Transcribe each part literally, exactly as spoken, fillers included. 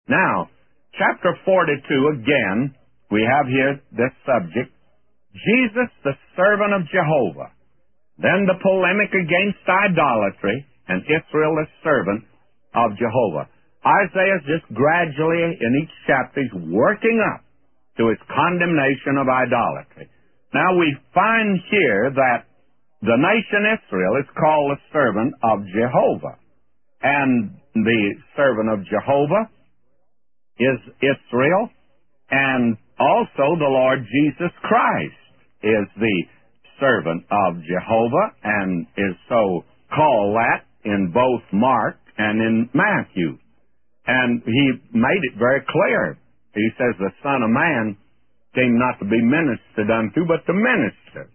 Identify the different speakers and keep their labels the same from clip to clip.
Speaker 1: Now, chapter forty-two, again, we have here this subject, Jesus, the servant of Jehovah. Then the polemic against idolatry, and Israel, the servant of Jehovah. Isaiah is just gradually, in each chapter, he's working up to his condemnation of idolatry. Now we find here that the nation Israel is called the servant of Jehovah. And the servant of Jehovah is Israel, and also the Lord Jesus Christ is the servant of Jehovah, and is so called that in both Mark and in Matthew. And he made it very clear. He says the Son of Man came not to be ministered unto, but to minister,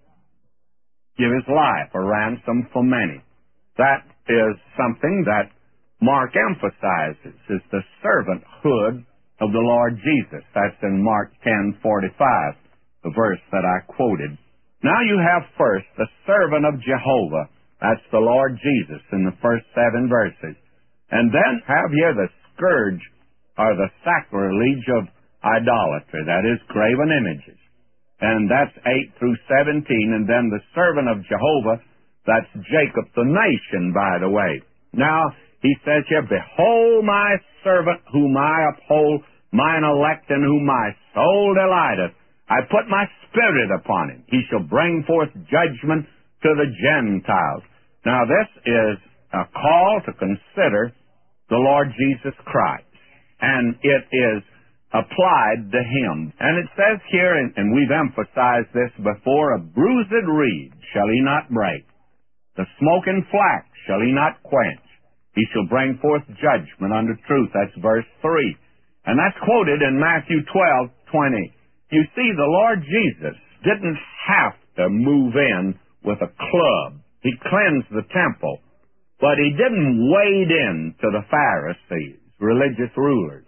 Speaker 1: give his life a ransom for many. That is something that Mark emphasizes, is the servanthood of the Lord Jesus. That's in Mark ten forty-five, the verse that I quoted. Now you have first the servant of Jehovah. That's the Lord Jesus in the first seven verses. And then have here the scourge or the sacrilege of idolatry, that is, graven images. And that's eight through seventeen. And then the servant of Jehovah, that's Jacob the nation, by the way. Now, he says here, behold my servant whom I uphold, mine elect in whom my soul delighteth. I put my spirit upon him. He shall bring forth judgment to the Gentiles. Now this is a call to consider the Lord Jesus Christ. And it is applied to him. And it says here, and, and we've emphasized this before, a bruised reed shall he not break. The smoking flax shall he not quench. He shall bring forth judgment unto truth. That's verse three. And that's quoted in Matthew twelve twenty. You see, the Lord Jesus didn't have to move in with a club. He cleansed the temple, but he didn't wade in to the Pharisees, religious rulers,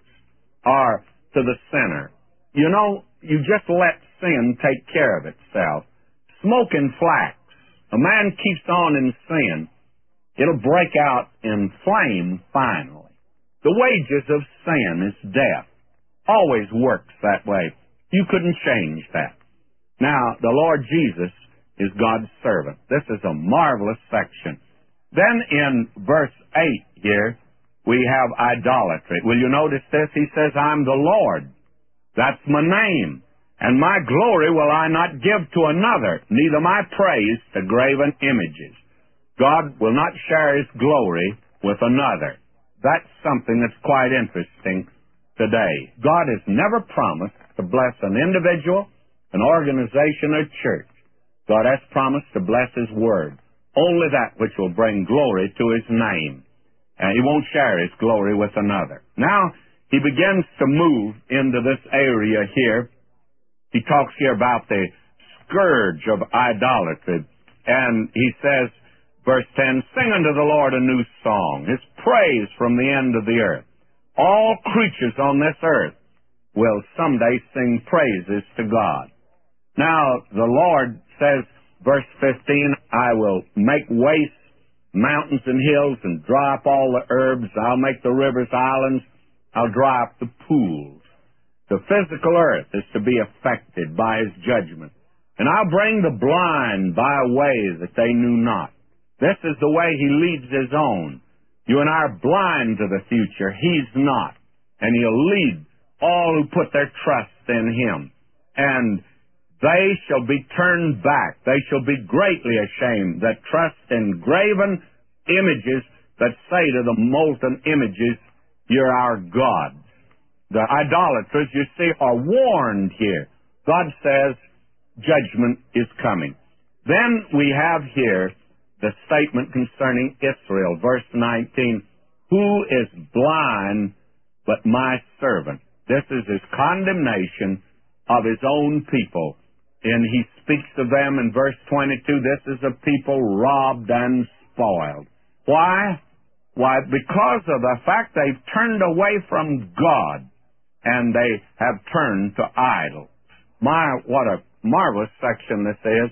Speaker 1: or to the sinner. You know, you just let sin take care of itself. Smoking flax. A man keeps on in sin, it'll break out in flame finally. The wages of sin is death. Always works that way. You couldn't change that. Now, the Lord Jesus is God's servant. This is a marvelous section. Then in verse eight here, we have idolatry. Will you notice this? He says, I'm the Lord. That's my name. And my glory will I not give to another, neither my praise to graven images. God will not share his glory with another. That's something that's quite interesting today. God has never promised to bless an individual, an organization, or church. God has promised to bless his word. Only that which will bring glory to his name. And he won't share his glory with another. Now, he begins to move into this area here. He talks here about the scourge of idolatry. And he says, verse ten, sing unto the Lord a new song, his praise from the end of the earth. All creatures on this earth will someday sing praises to God. Now, the Lord says, verse fifteen, I will make waste mountains and hills and dry up all the herbs. I'll make the rivers islands. I'll dry up the pools. The physical earth is to be affected by his judgment. And I'll bring the blind by a way that they knew not. This is the way he leads his own. You and I are blind to the future. He's not. And he'll lead all who put their trust in him. And they shall be turned back. They shall be greatly ashamed that trust in graven images, that say to the molten images, you're our gods. The idolaters, you see, are warned here. God says judgment is coming. Then we have here the statement concerning Israel, verse nineteen, who is blind but my servant? This is his condemnation of his own people. And he speaks of them in verse twenty-two, this is a people robbed and spoiled. Why? Why, because of the fact they've turned away from God and they have turned to idols. My, what a marvelous section this is.